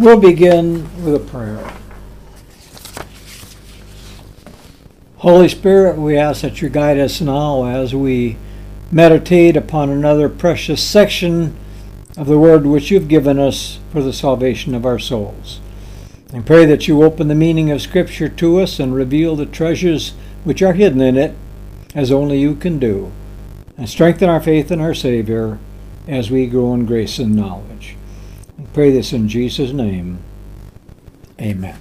We'll begin with a prayer. Holy Spirit, we ask that you guide us now as we meditate upon another precious section of the Word which you've given us for the salvation of our souls. I pray that you open the meaning of Scripture to us and reveal the treasures which are hidden in it, as only you can do, and strengthen our faith in our Savior as we grow in grace and knowledge. I pray this in Jesus' name. Amen.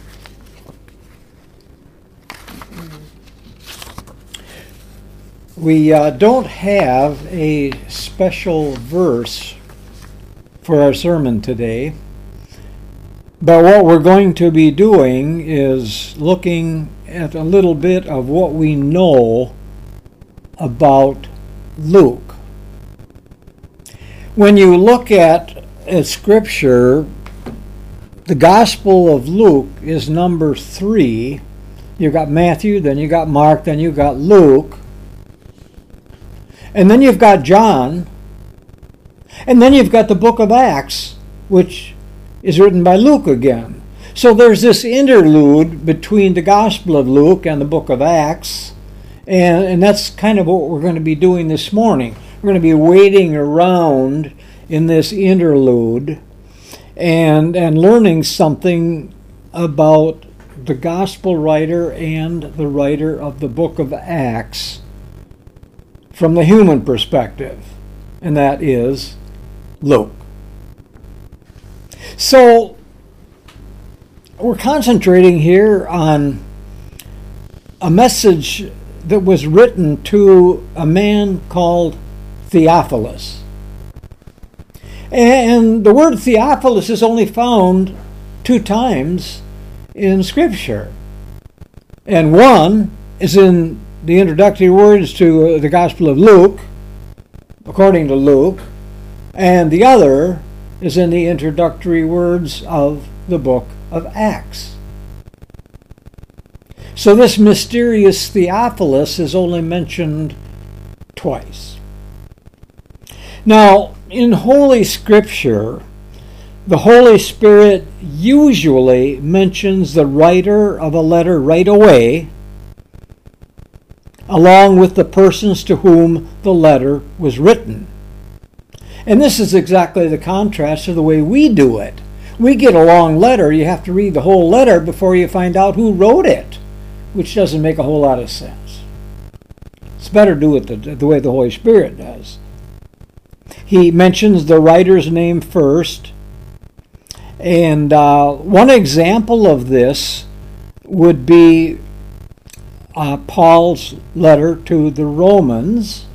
We don't have a special verse for our sermon today, but what we're going to be doing is looking at a little bit of what we know about Luke. When you look at Scripture, the Gospel of Luke is number 3. You've got Matthew, then you got Mark, then you've got Luke, and then you've got John, and then you've got the book of Acts, which is written by Luke again. So there's this interlude between the Gospel of Luke and the book of Acts, and that's kind of what we're going to be doing this morning. We're going to be waiting around in this interlude and learning something about the gospel writer and the writer of the book of Acts from the human perspective, and that is Luke. So we're concentrating here on a message that was written to a man called Theophilus. And the word Theophilus is only found 2 times in Scripture. And one is in the introductory words to the Gospel of Luke, according to Luke, and the other is in the introductory words of the book of Acts. So this mysterious Theophilus is only mentioned twice. Now, in Holy Scripture, the Holy Spirit usually mentions the writer of a letter right away, along with the persons to whom the letter was written. And this is exactly the contrast to the way we do it. We get a long letter, you have to read the whole letter before you find out who wrote it, which doesn't make a whole lot of sense. It's better to do it the way the Holy Spirit does. He mentions the writer's name first, and one example of this would be Paul's letter to the Romans,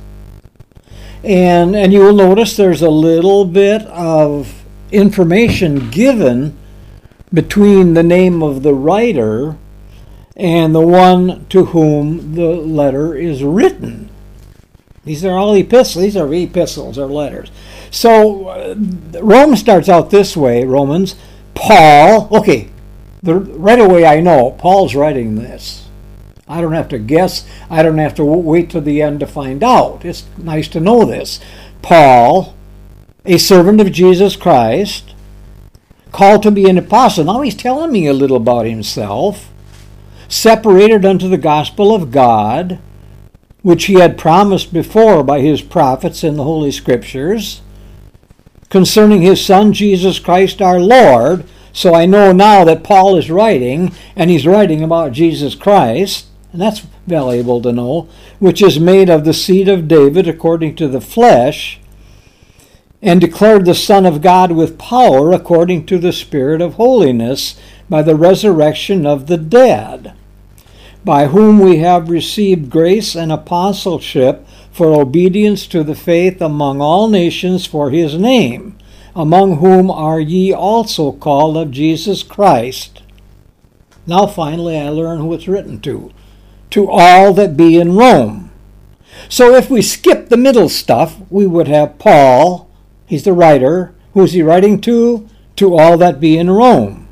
and you will notice there's a little bit of information given between the name of the writer and the one to whom the letter is written. These are all epistles. These are epistles or letters. So Romans starts out this way, Romans. Paul, okay, right away I know Paul's writing this. I don't have to guess. I don't have to wait till the end to find out. It's nice to know this. Paul, a servant of Jesus Christ, called to be an apostle. Now he's telling me a little about himself. Separated unto the gospel of God, which he had promised before by his prophets in the Holy Scriptures, concerning his Son, Jesus Christ our Lord. So I know now that Paul is writing, and he's writing about Jesus Christ, and that's valuable to know, which is made of the seed of David according to the flesh, and declared the Son of God with power according to the Spirit of holiness, by the resurrection of the dead, by whom we have received grace and apostleship for obedience to the faith among all nations for his name, among whom are ye also called of Jesus Christ. Now finally I learn who it's written to all that be in Rome. So if we skip the middle stuff, we would have Paul, he's the writer. Who's he writing to? To all that be in Rome.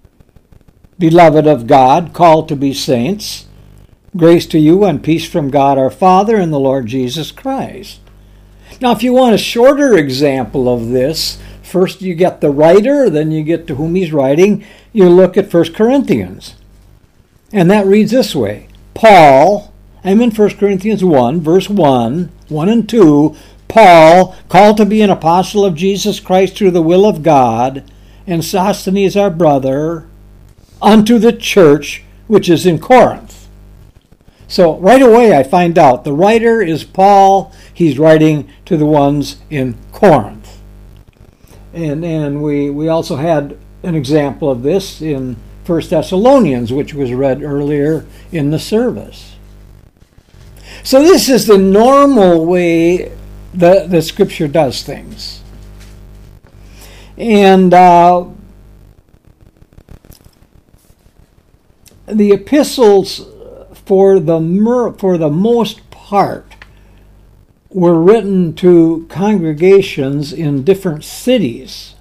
Beloved of God, called to be saints, grace to you and peace from God our Father and the Lord Jesus Christ. Now, if you want a shorter example of this, first you get the writer, then you get to whom he's writing. You look at 1 Corinthians. And that reads this way. Paul, I'm in 1 Corinthians 1, verse 1 and 2. Paul, called to be an apostle of Jesus Christ through the will of God, and Sosthenes our brother, unto the church which is in Corinth. So right away I find out the writer is Paul. He's writing to the ones in Corinth. And we also had an example of this in 1 Thessalonians, which was read earlier in the service. So this is the normal way the Scripture does things. And the epistles, for the most part, were written to congregations in different cities.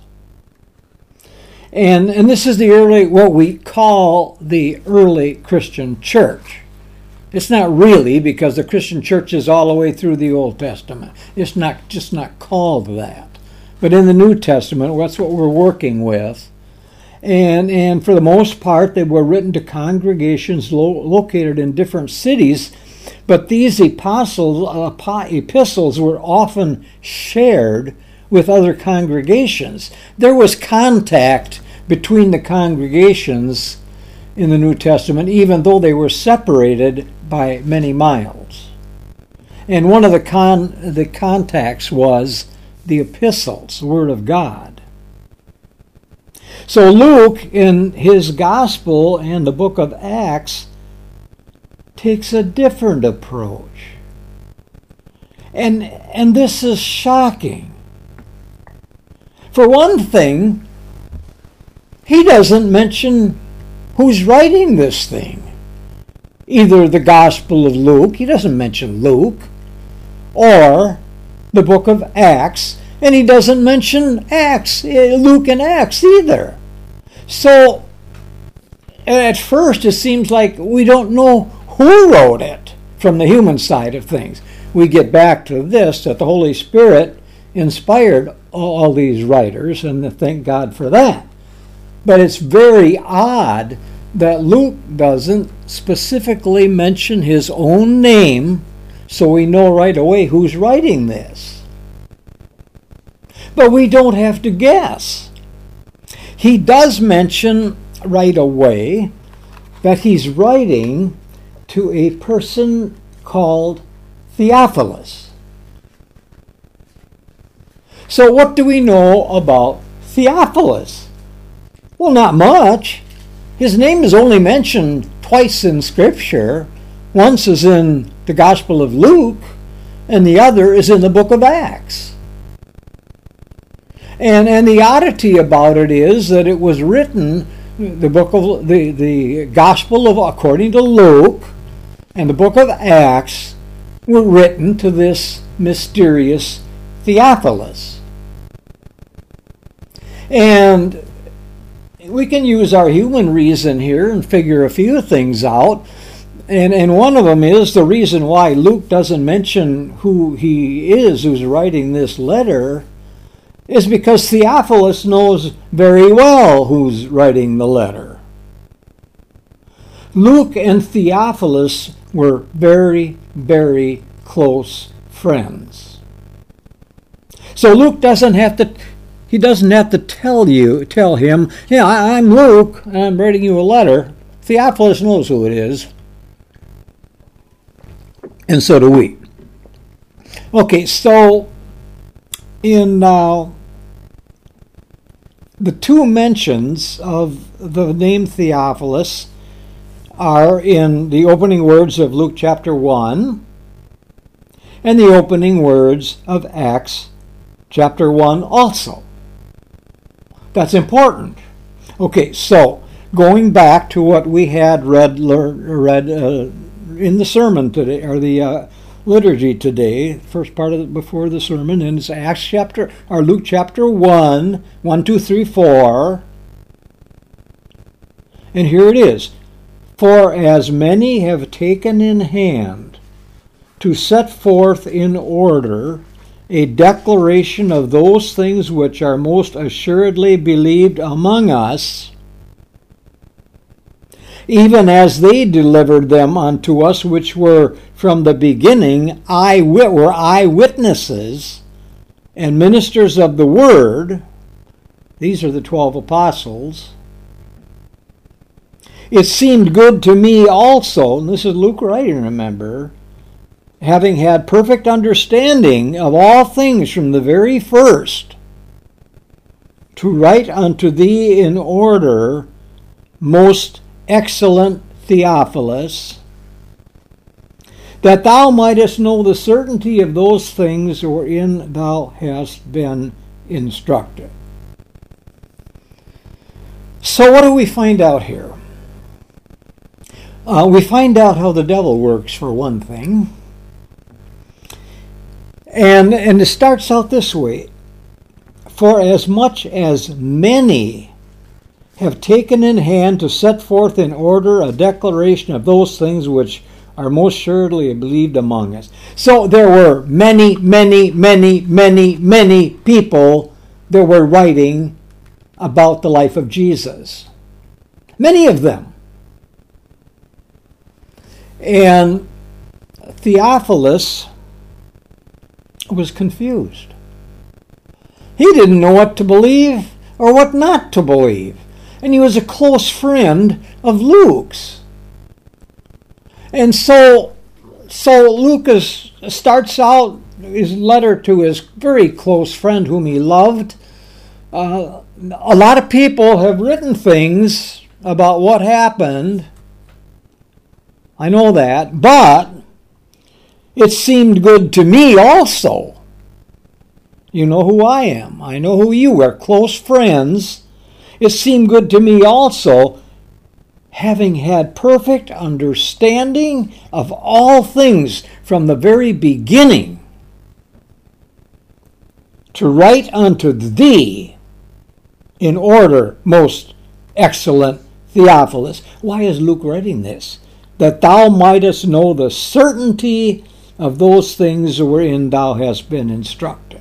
And this is the early, what we call the early Christian church. It's not really, because the Christian church is all the way through the Old Testament. It's just not called that. But in the New Testament, that's what we're working with. And for the most part, they were written to congregations located in different cities. But these epistles were often shared with other congregations. There was contact between the congregations in the New Testament, even though they were separated by many miles. And one of the contacts was the epistles, the Word of God. So Luke, in his Gospel and the book of Acts, takes a different approach. And this is shocking. For one thing, he doesn't mention who's writing this thing. Either the Gospel of Luke, he doesn't mention Luke, or the book of Acts, and he doesn't mention Luke and Acts either. So, at first it seems like we don't know who wrote it from the human side of things. We get back to this, that the Holy Spirit inspired all these writers, and thank God for that. But it's very odd that Luke doesn't specifically mention his own name, so we know right away who's writing this. But we don't have to guess. He does mention right away that he's writing to a person called Theophilus. So what do we know about Theophilus? Well, not much. His name is only mentioned twice in Scripture. Once is in the Gospel of Luke, and the other is in the book of Acts. And the oddity about it is that it was written, the Gospel of according to Luke and the book of Acts were written to this mysterious Theophilus. And we can use our human reason here and figure a few things out. And one of them is the reason why Luke doesn't mention who he is who's writing this letter is because Theophilus knows very well who's writing the letter. Luke and Theophilus were very, very close friends. So Luke doesn't have to tell him, yeah, I'm Luke, and I'm writing you a letter. Theophilus knows who it is. And so do we. Okay, so in the two mentions of the name Theophilus are in the opening words of Luke chapter 1 and the opening words of Acts chapter 1 also. That's important. Okay, so going back to what we had read in the sermon today, or the liturgy today, first part of it before the sermon, and it's Luke chapter 1, 1, 2, 3, 4. And here it is. For as many have taken in hand to set forth in order a declaration of those things which are most assuredly believed among us, even as they delivered them unto us, which were from the beginning eyewitnesses and ministers of the word. These are the 12 apostles. It seemed good to me also, and this is Luke writing, remember, having had perfect understanding of all things from the very first, to write unto thee in order, most excellent Theophilus, that thou mightest know the certainty of those things wherein thou hast been instructed. So what do we find out here? We find out how the devil works, for one thing. And it starts out this way. For as much as many have taken in hand to set forth in order a declaration of those things which are most surely believed among us. So there were many people that were writing about the life of Jesus. Many of them. And Theophilus was confused. He didn't know what to believe or what not to believe. And he was a close friend of Luke's. And so Lucas starts out his letter to his very close friend whom he loved. A lot of people have written things about what happened. I know that. But it seemed good to me also. You know who I am. I know who you are. Close friends. It seemed good to me also, having had perfect understanding of all things from the very beginning, to write unto thee in order, most excellent Theophilus. Why is Luke writing this? That thou mightest know the certainty of those things wherein thou hast been instructed.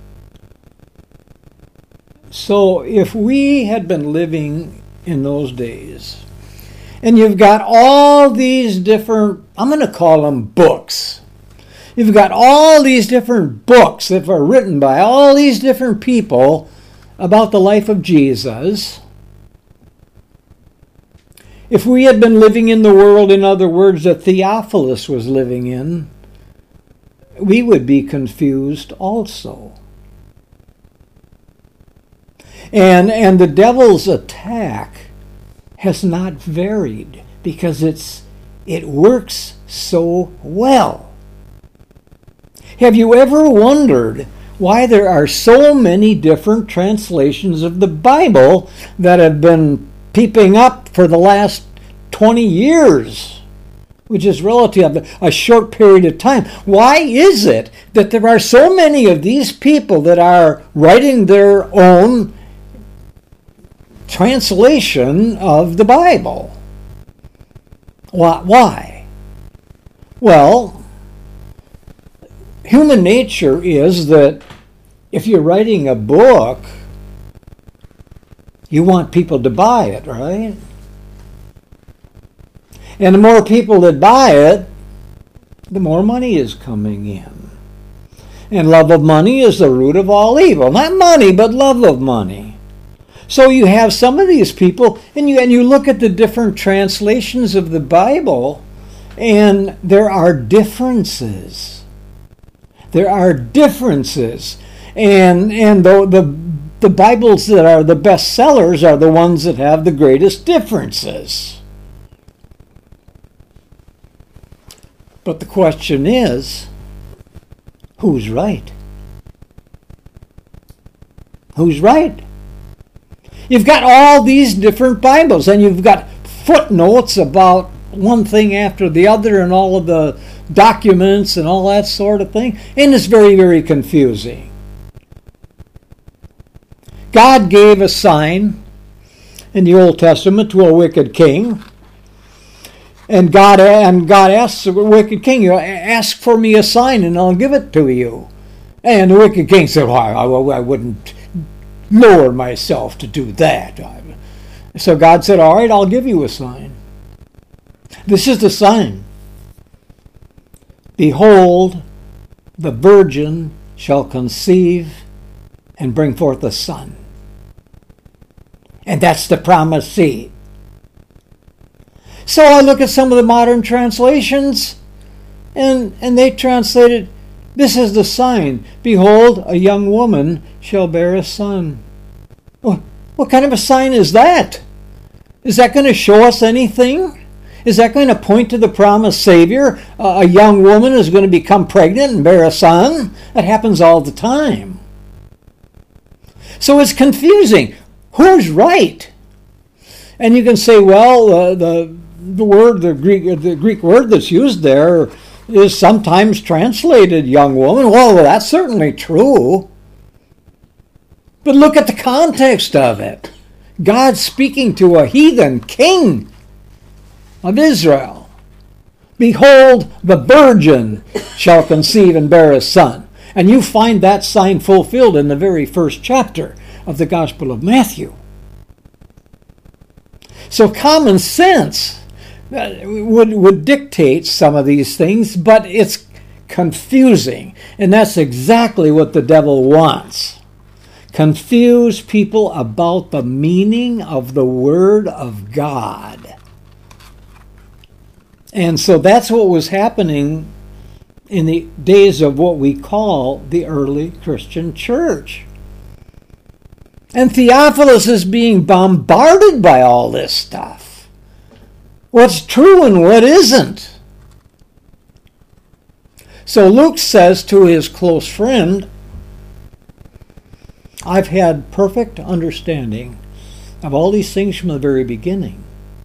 So if we had been living in those days, and you've got all these different, I'm going to call them books. You've got all these different books that are written by all these different people about the life of Jesus. If we had been living in the world, in other words, that Theophilus was living in, we would be confused also. And the devil's attack has not varied because it works so well. Have you ever wondered why there are so many different translations of the Bible that have been peeping up for the last 20 years, which is relatively a short period of time? Why is it that there are so many of these people that are writing their own translation of the Bible? Why? Well, human nature is that if you're writing a book, you want people to buy it, right? And the more people that buy it, the more money is coming in. And love of money is the root of all evil. Not money, but love of money. So you have some of these people, and you look at the different translations of the Bible, and there are differences. There are differences. And the Bibles that are the best sellers are the ones that have the greatest differences. But the question is, who's right? Who's right? You've got all these different Bibles, and you've got footnotes about one thing after the other and all of the documents and all that sort of thing, and it's very, very confusing. God gave a sign in the Old Testament to a wicked king, and God asked the wicked king, ask for me a sign and I'll give it to you. And the wicked king said, well, I wouldn't lower myself to do that. So God said, all right, I'll give you a sign. This is the sign. Behold, the virgin shall conceive and bring forth a son. And that's the promised seed. So I look at some of the modern translations, and they translated, this is the sign. Behold, a young woman shall bear a son. What kind of a sign is that? Is that going to show us anything? Is that going to point to the promised Savior? A young woman is going to become pregnant and bear a son? That happens all the time. So it's confusing. Who's right? And you can say, well, the Greek word that's used there is sometimes translated young woman. Well, that's certainly true. But look at the context of it. God speaking to a heathen king of Israel. Behold, the virgin shall conceive and bear a son. And you find that sign fulfilled in the very first chapter of the Gospel of Matthew. So common sense would dictate some of these things, but it's confusing. And that's exactly what the devil wants. Confuse people about the meaning of the Word of God. And so that's what was happening in the days of what we call the early Christian church. And Theophilus is being bombarded by all this stuff. What's true and what isn't. So Luke says to his close friend, I've had perfect understanding of all these things from the very beginning.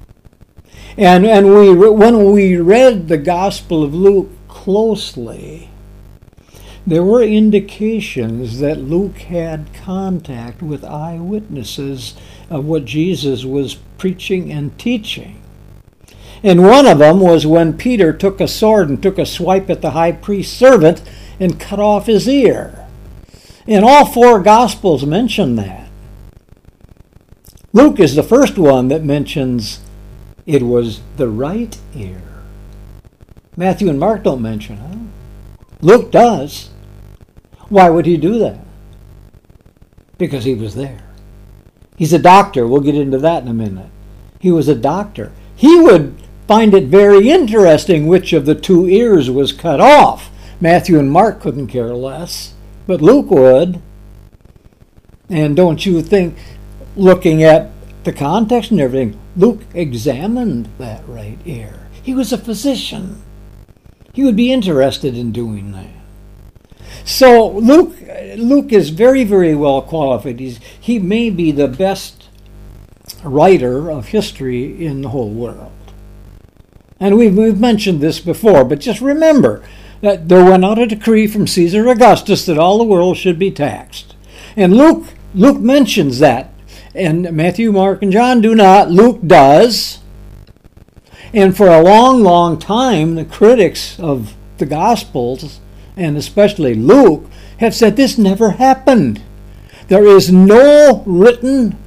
And when we read the Gospel of Luke closely, there were indications that Luke had contact with eyewitnesses of what Jesus was preaching and teaching. And one of them was when Peter took a sword and took a swipe at the high priest's servant and cut off his ear. And all four Gospels mention that. Luke is the first one that mentions it was the right ear. Matthew and Mark don't mention it. Luke does. Why would he do that? Because he was there. He's a doctor. We'll get into that in a minute. He was a doctor. He would find it very interesting which of the two ears was cut off. Matthew and Mark couldn't care less, but Luke would. And don't you think, looking at the context and everything, Luke examined that right ear. He was a physician. He would be interested in doing that. So Luke is very, very well qualified. He may be the best writer of history in the whole world. And we've mentioned this before, but just remember that there went out a decree from Caesar Augustus that all the world should be taxed. And Luke mentions that. And Matthew, Mark, and John do not. Luke does. And for a long, long time, the critics of the Gospels, and especially Luke, have said this never happened. There is no written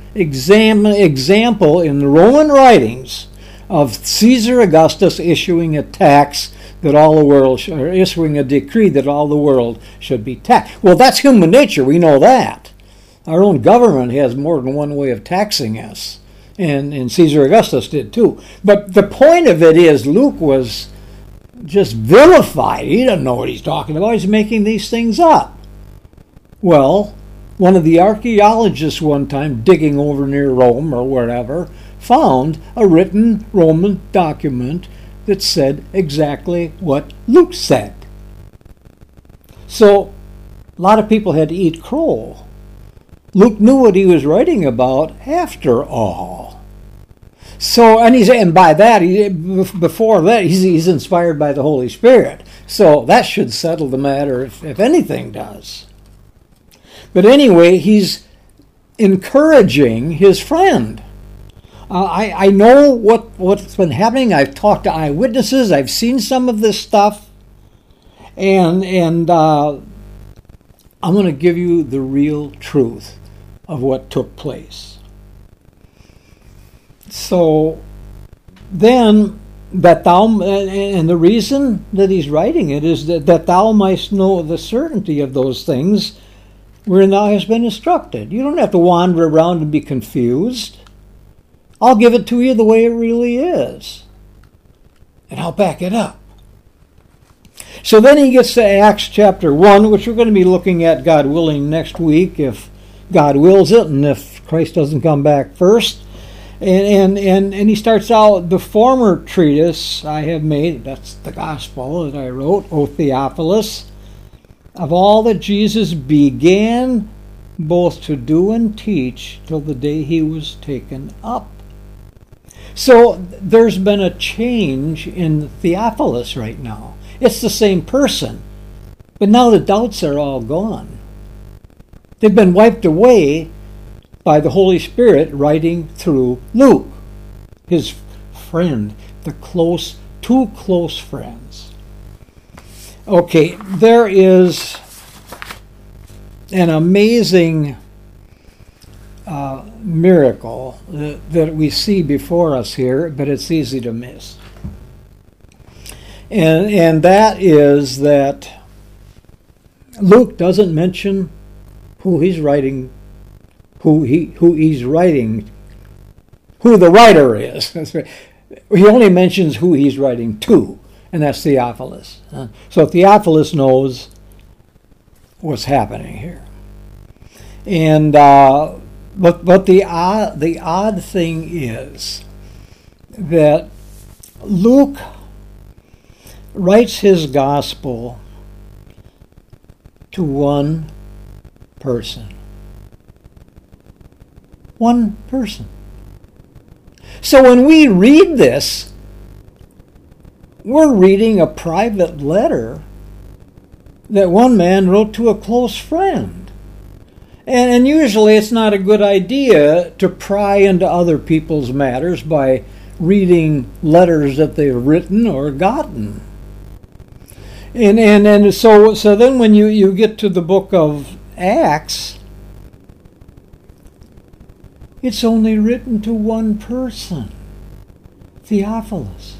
example in the Roman writings of Caesar Augustus issuing a tax that all the world, or issuing a decree that all the world should be taxed. Well, that's human nature. We know that. Our own government has more than one way of taxing us. And Caesar Augustus did too. But the point of it is Luke was just vilified. He doesn't know what he's talking about. He's making these things up. Well, one of the archaeologists one time digging over near Rome or wherever found a written Roman document that said exactly what Luke said. So a lot of people had to eat crow. Luke knew what he was writing about after all. So, and by that, before that, he's inspired by the Holy Spirit. So that should settle the matter if anything does. But anyway, he's encouraging his friend. I know what's been happening. I've talked to eyewitnesses. I've seen some of this stuff. And I'm going to give you the real truth of what took place. So then, that thou, and the reason that he's writing it is that thou mightst know the certainty of those things wherein thou hast been instructed. You don't have to wander around and be confused. I'll give it to you the way it really is. And I'll back it up. So then he gets to Acts chapter 1, which we're going to be looking at, God willing, next week, if God wills it, and if Christ doesn't come back first. And he starts out, the former treatise I have made, that's the gospel that I wrote, O Theophilus, of all that Jesus began both to do and teach till the day he was taken up. So there's been a change in Theophilus right now. It's the same person, but now the doubts are all gone. They've been wiped away by the Holy Spirit writing through Luke, his friend, two close friends. Okay, there is an amazing miracle that we see before us here, but it's easy to miss. And that is that Luke doesn't mention who he's writing, who the writer is. He only mentions who he's writing to, and that's Theophilus. So Theophilus knows what's happening here. And but the odd thing is that Luke writes his gospel to one person. One person. So when we read this, we're reading a private letter that one man wrote to a close friend. And usually it's not a good idea to pry into other people's matters by reading letters that they've written or gotten. And so then when you get to the book of Acts, it's only written to one person, Theophilus.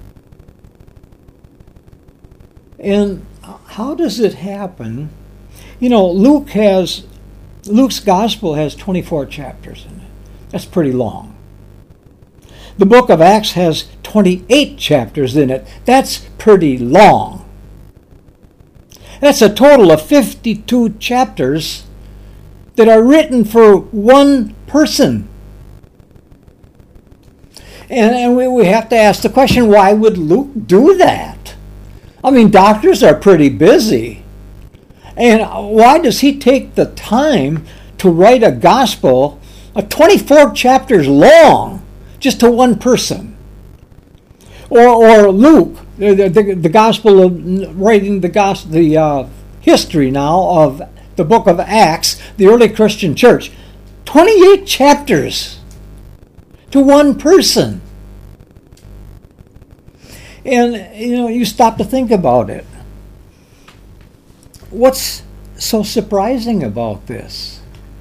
And how does it happen? You know, Luke's gospel has 24 chapters in it. That's pretty long. The book of Acts has 28 chapters in it. That's pretty long. That's a total of 52 chapters that are written for one person. And we have to ask the question, why would Luke do that? I mean, doctors are pretty busy. And why does he take the time to write a gospel, 24 chapters long, just to one person? Or Luke, the gospel of writing the history now of the book of Acts, the early Christian church, 28 chapters to one person. And you stop to think about it. What's so surprising about this?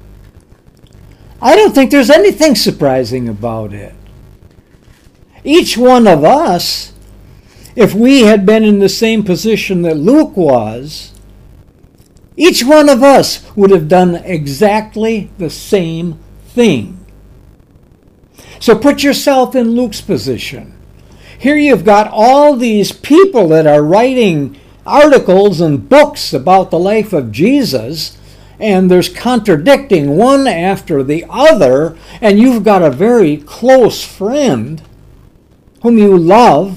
I don't think there's anything surprising about it. Each one of us, if we had been in the same position that Luke was, each one of us would have done exactly the same thing. So put yourself in Luke's position. Here you've got all these people that are writing articles and books about the life of Jesus, and there's contradicting one after the other, and you've got a very close friend whom you love,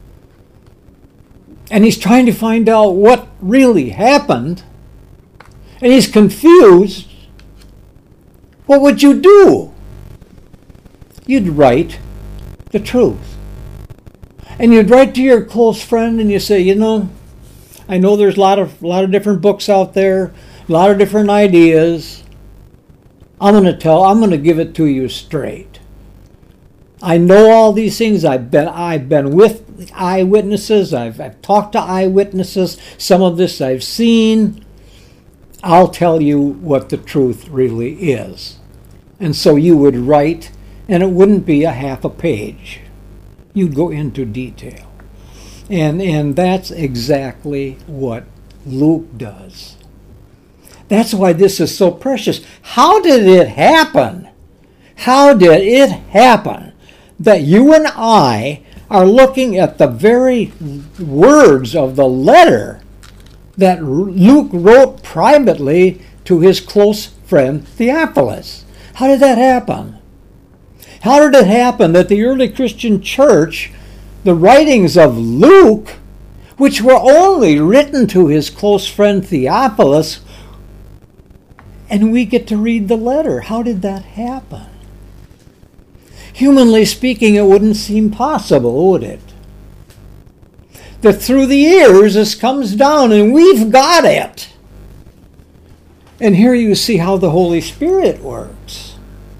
and he's trying to find out what really happened, and he's confused. What would you do? You'd write the truth. And you'd write to your close friend and you say, I know there's a lot of different books out there, a lot of different ideas. I'm going to give it to you straight. I know all these things. I've been with eyewitnesses. I've talked to eyewitnesses. Some of this I've seen. I'll tell you what the truth really is. And so you would write, and it wouldn't be a half a page. You'd go into detail. And that's exactly what Luke does. That's why this is so precious. How did it happen? How did it happen that you and I are looking at the very words of the letter that Luke wrote privately to his close friend Theophilus? How did that happen? How did it happen that the early Christian church, the writings of Luke, which were only written to his close friend Theophilus, and we get to read the letter? How did that happen? Humanly speaking, it wouldn't seem possible, would it? That through the years this comes down and we've got it. And here you see how the Holy Spirit works.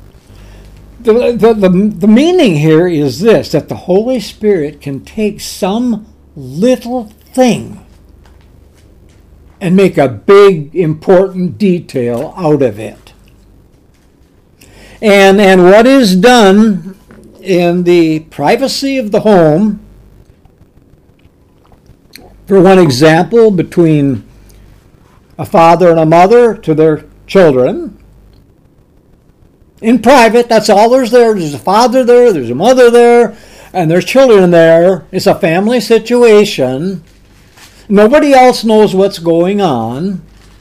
The meaning here is this, that the Holy Spirit can take some little thing and make a big, important detail out of it. And what is done in the privacy of the home, for one example, between a father and a mother to their children, in private, that's all there's there. There's a father there, there's a mother there, and there's children there. It's a family situation. Nobody else knows what's going on.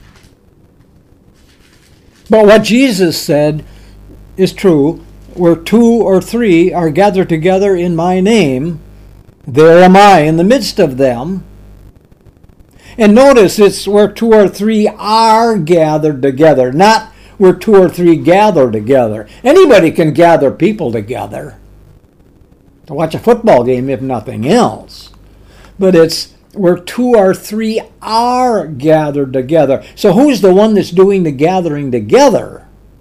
But what Jesus said is true. Where 2 or 3 are gathered together in my name, there am I in the midst of them. And notice it's where 2 or 3 are gathered together, not where 2 or 3 gather together. Anybody can gather people together to watch a football game, if nothing else. But it's where 2 or 3 are gathered together. So who's the one that's doing the gathering together?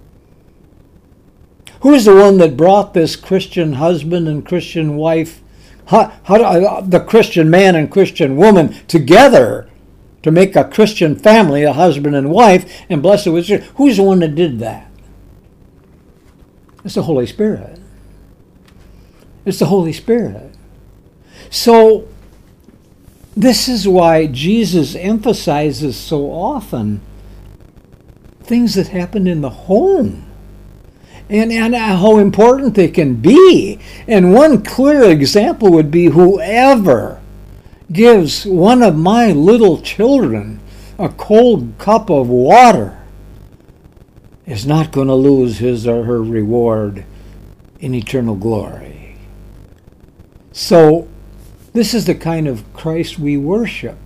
Who's the one that brought this Christian husband and Christian wife, the Christian man and Christian woman together to make a Christian family, a husband and wife, and blessed with children? Who's the one that did that? It's the Holy Spirit. It's the Holy Spirit. So this is why Jesus emphasizes so often things that happen in the home. And how important they can be. And one clear example would be whoever gives one of my little children a cold cup of water is not going to lose his or her reward in eternal glory. So this is the kind of Christ we worship.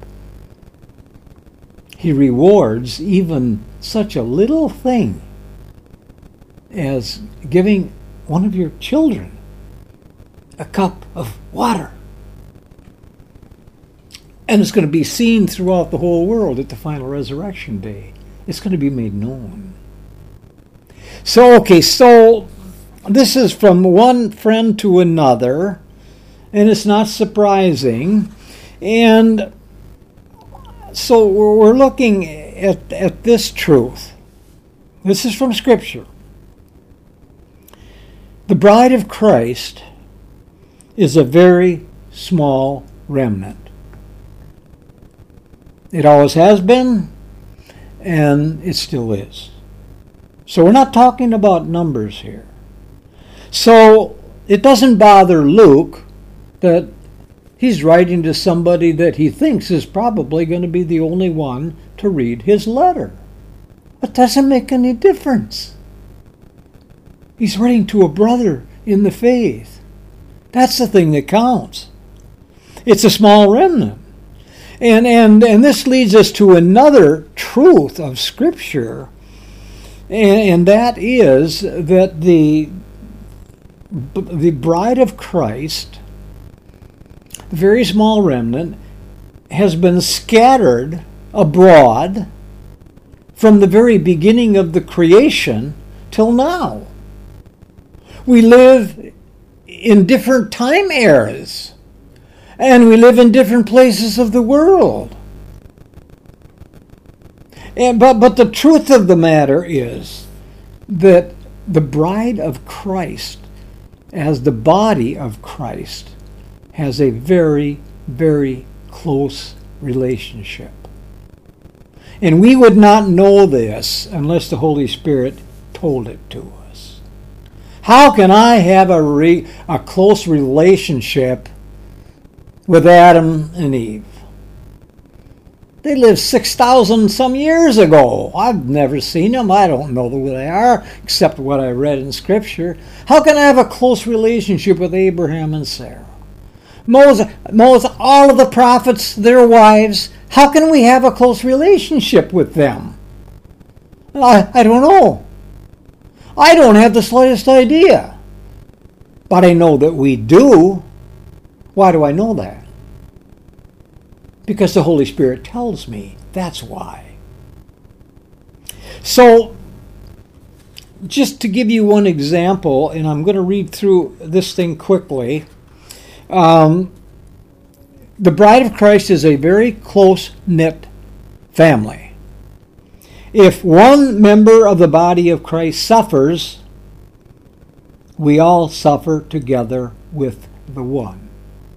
He rewards even such a little thing as giving one of your children a cup of water. And it's going to be seen throughout the whole world at the final resurrection day. It's going to be made known. So this is from one friend to another, and it's not surprising. And so we're looking at this truth. This is from Scripture. The bride of Christ is a very small remnant. It always has been, and it still is. So we're not talking about numbers here. So it doesn't bother Luke that he's writing to somebody that he thinks is probably going to be the only one to read his letter. It doesn't make any difference. He's writing to a brother in the faith. That's the thing that counts. It's a small remnant. And this leads us to another truth of Scripture, and that is that the bride of Christ, the very small remnant, has been scattered abroad from the very beginning of the creation till now. We live in different time eras, and we live in different places of the world. But the truth of the matter is that the bride of Christ, as the body of Christ, has a very, very close relationship. And we would not know this unless the Holy Spirit told it to us. How can I have a close relationship with Adam and Eve? They lived 6,000 some years ago. I've never seen them. I don't know who they are, except what I read in Scripture. How can I have a close relationship with Abraham and Sarah? Moses, all of the prophets, their wives, how can we have a close relationship with them? I don't know. I don't have the slightest idea. But I know that we do. Why do I know that? Because the Holy Spirit tells me. That's why. So, just to give you one example, and I'm going to read through this thing quickly. The bride of Christ is a very close-knit family. If one member of the body of Christ suffers, we all suffer together with the one.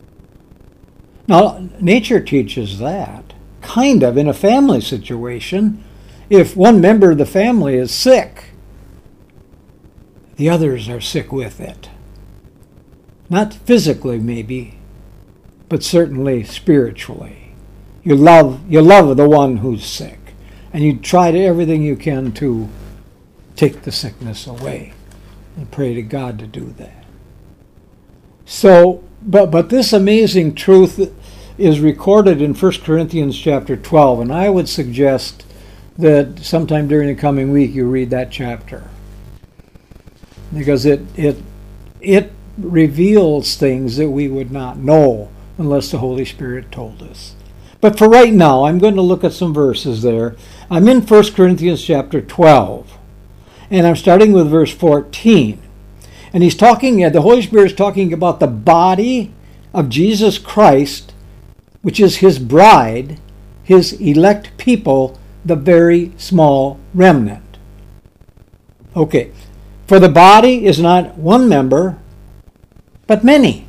Now, nature teaches that, kind of, in a family situation. If one member of the family is sick, the others are sick with it. Not physically, maybe, but certainly spiritually. You love the one who's sick, and you try to everything you can to take the sickness away, and pray to God to do that. So, but this amazing truth is recorded in 1 Corinthians chapter 12, and I would suggest that sometime during the coming week you read that chapter, because it reveals things that we would not know unless the Holy Spirit told us. But for right now, I'm going to look at some verses there. I'm in 1 Corinthians chapter 12, and I'm starting with verse 14. And the Holy Spirit is talking about the body of Jesus Christ, which is his bride, his elect people, the very small remnant. Okay, for the body is not one member, but many.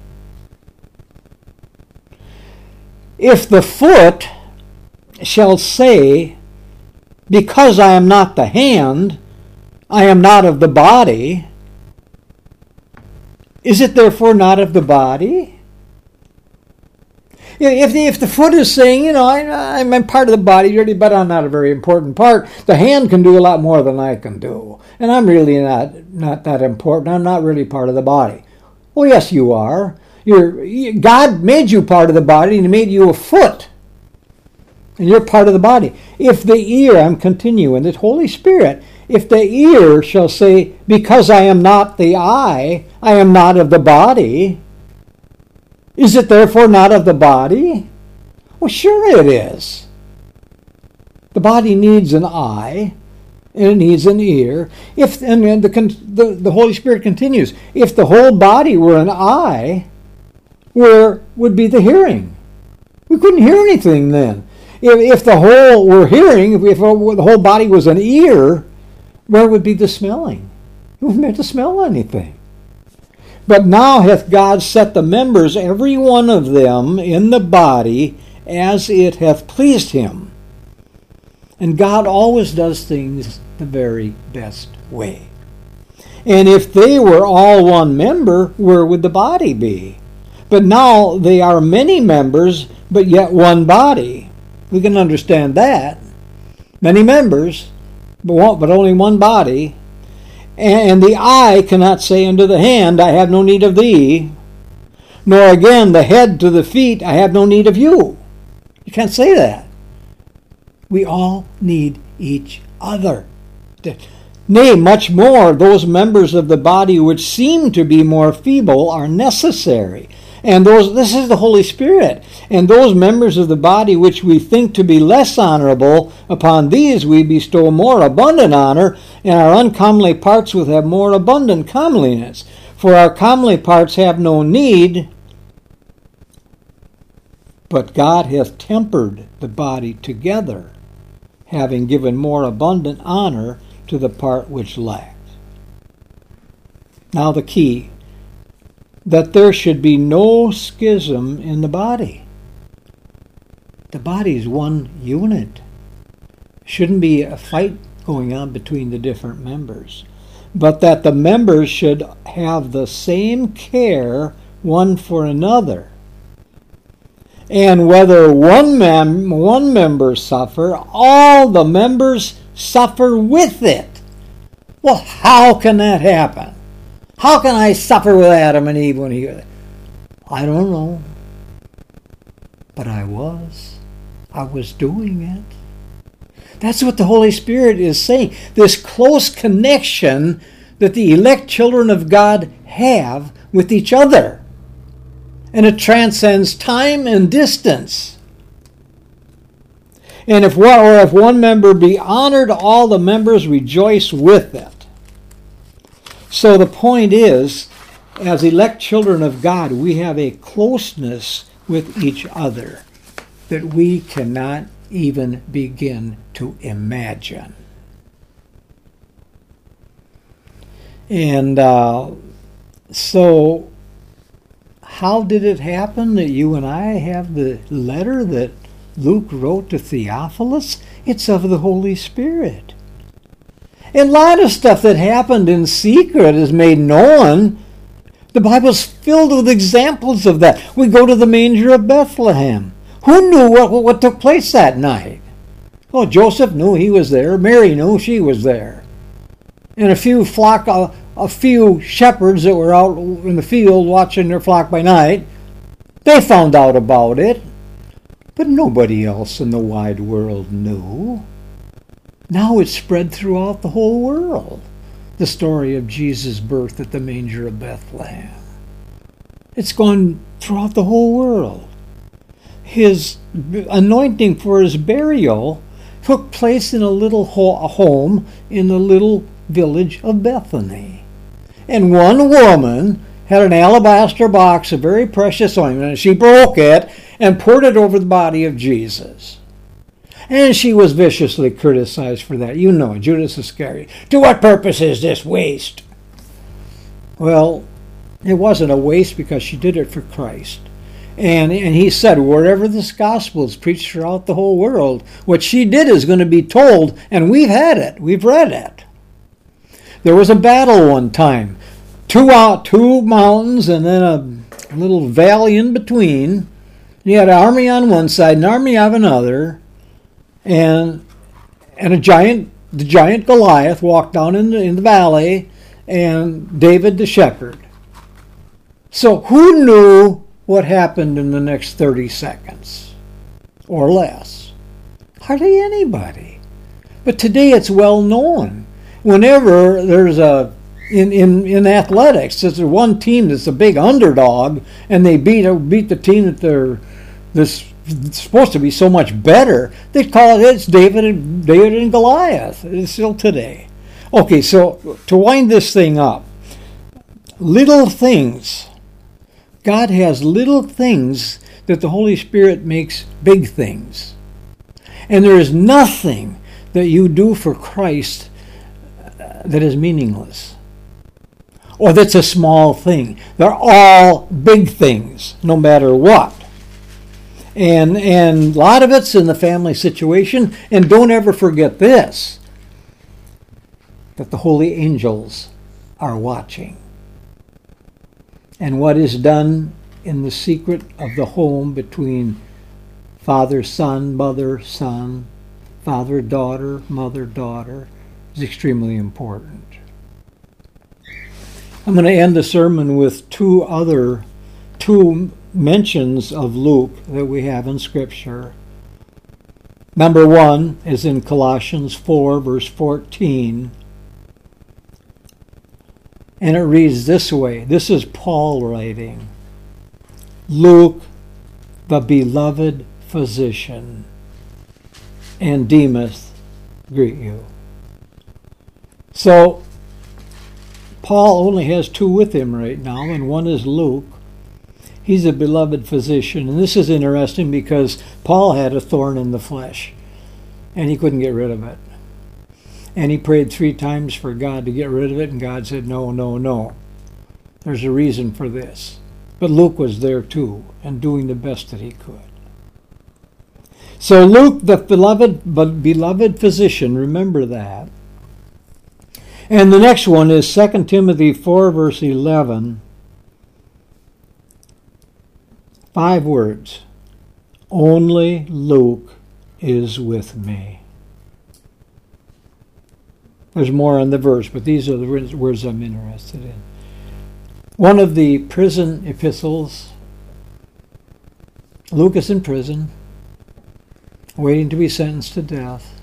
If the foot shall say, because I am not the hand, I am not of the body, is it therefore not of the body? If the foot is saying, I'm part of the body, but I'm not a very important part, the hand can do a lot more than I can do. And I'm really not that important. I'm not really part of the body. Well, yes, you are. God made you part of the body, and he made you a foot. And you're part of the body. If the ear, I'm continuing, the Holy Spirit, if the ear shall say, because I am not the eye, I am not of the body, is it therefore not of the body? Well, sure it is. The body needs an eye, and it needs an ear. The Holy Spirit continues, if the whole body were an eye, where would be the hearing? We couldn't hear anything then. If the whole were hearing, if the whole body was an ear, where would be the smelling? We wouldn't have to smell anything. But now hath God set the members, every one of them, in the body, as it hath pleased him. And God always does things the very best way. And if they were all one member, where would the body be? But now they are many members, but yet one body. We can understand that. Many members, but only one body. And the eye cannot say unto the hand, I have no need of thee. Nor again the head to the feet, I have no need of you. You can't say that. We all need each other. Nay, much more, those members of the body which seem to be more feeble are necessary. And this is the Holy Spirit. And those members of the body which we think to be less honorable, upon these we bestow more abundant honor, and our uncomely parts will have more abundant comeliness. For our comely parts have no need, but God hath tempered the body together, having given more abundant honor to the part which lacked. Now the key, that there should be no schism in the body. The body is one unit. Shouldn't be a fight going on between the different members, but that the members should have the same care one for another. And whether one member suffer, all the members suffer with it. Well, how can that happen? How can I suffer with Adam and Eve when he... I don't know. But I was doing it. That's what the Holy Spirit is saying. This close connection that the elect children of God have with each other. And it transcends time and distance. And if one member be honored, all the members rejoice with it. So the point is, as elect children of God, we have a closeness with each other that we cannot even begin to imagine. And so how did it happen that you and I have the letter that Luke wrote to Theophilus? It's of the Holy Spirit. And a lot of stuff that happened in secret is made known. The Bible's filled with examples of that. We go to the manger of Bethlehem. Who knew what took place that night? Oh, Joseph knew he was there. Mary knew she was there. And a few shepherds that were out in the field watching their flock by night, they found out about it. But nobody else in the wide world knew. Now it's spread throughout the whole world, the story of Jesus' birth at the manger of Bethlehem. It's gone throughout the whole world. His anointing for his burial took place in a little home in the little village of Bethany. And one woman had an alabaster box of very precious ointment, and she broke it and poured it over the body of Jesus. And she was viciously criticized for that. You know, Judas Iscariot. To what purpose is this waste? Well, it wasn't a waste because she did it for Christ. And he said, wherever this gospel is preached throughout the whole world, what she did is going to be told, and we've had it. We've read it. There was a battle one time. Two mountains and then a little valley in between. You had an army on one side, an army on another, and the giant Goliath walked down in the valley, and David the shepherd. So who knew what happened in the next 30 seconds or less? Hardly anybody. But today it's well known. Whenever there's in athletics, there's one team that's a big underdog, and they beat the team that's supposed to be so much better, they call it's David and Goliath. It's still today. Okay, so to wind this thing up, little things. God has little things that the Holy Spirit makes big things. And there is nothing that you do for Christ that is meaningless, or that's a small thing. They're all big things, no matter what. And a lot of it's in the family situation. And don't ever forget this, that the holy angels are watching. And what is done in the secret of the home between father-son, mother-son, father-daughter, mother-daughter is extremely important. I'm going to end the sermon with two mentions of Luke that we have in Scripture. Number one is in Colossians 4, verse 14. And it reads this way. This is Paul writing. Luke, the beloved physician, and Demas greet you. So, Paul only has two with him right now, and one is Luke. He's a beloved physician. And this is interesting because Paul had a thorn in the flesh. and he couldn't get rid of it. And he prayed 3 times for God to get rid of it, and God said, no, no, no. There's a reason for this. But Luke was there too, and doing the best that he could. So Luke, the beloved physician, remember that. And the next one is 2 Timothy 4, verse 11. 5 words. Only Luke is with me. There's more on the verse, but these are the words I'm interested in. One of the prison epistles. Luke is in prison, waiting to be sentenced to death.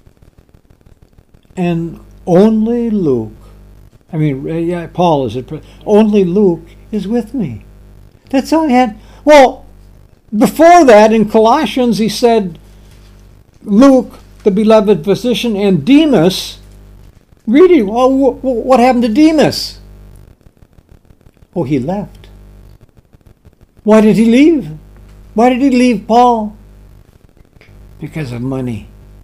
And only Luke, Paul is in prison. Only Luke is with me. That's all he had. Well, before that, in Colossians, he said, Luke, the beloved physician, and Demas. Really, well, what happened to Demas? Oh, he left. Why did he leave? Why did he leave Paul? Because of money.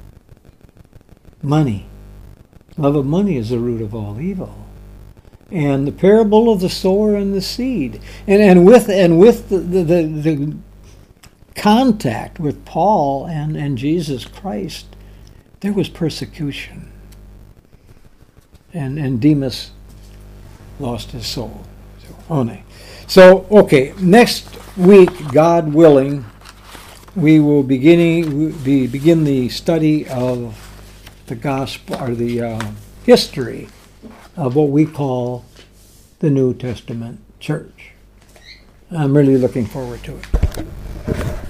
Money. Love of money is the root of all evil. And the parable of the sower and the seed. And with the contact with Paul and Jesus Christ, there was persecution. And Demas lost his soul. So, okay, next week, God willing, we will begin the study of the gospel, or the history of what we call the New Testament church. I'm really looking forward to it.